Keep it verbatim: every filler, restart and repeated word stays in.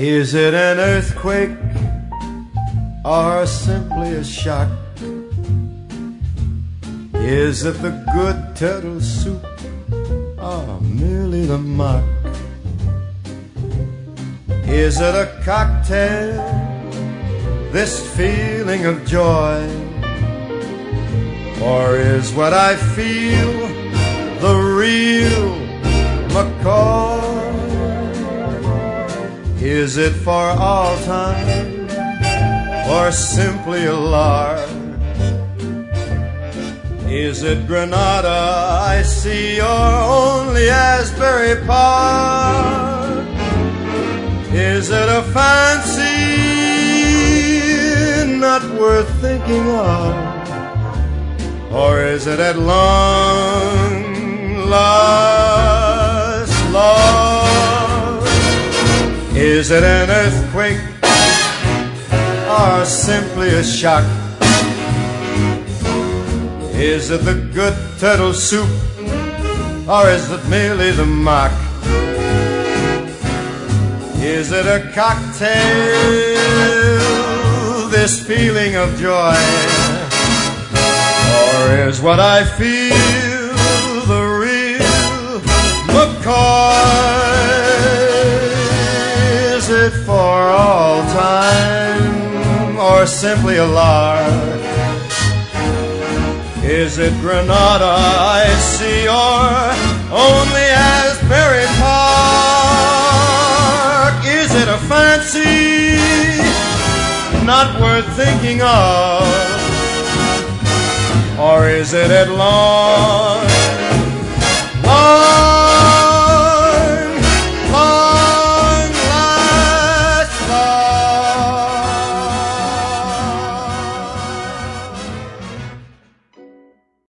Is it an earthquake or simply a shock? Is it the good turtle soup or merely the mock? Is it a cocktail, this feeling of joy? Or is what I feel the real McCoy? Is it for all time or simply a lark? Is it Granada I see or only Asbury Park? Is it a fancy not worth thinking of? Or is it at long last love? Is it an earthquake or simply a shock? Is it the good turtle soup or is it merely the mock? Is it a cocktail, this feeling of joy? Or is what I feel the real McCoy? Is it for all time or simply a lark? Is it Granada I see or only Asbury Park? Is it a fancy not worth thinking of? Or is it at long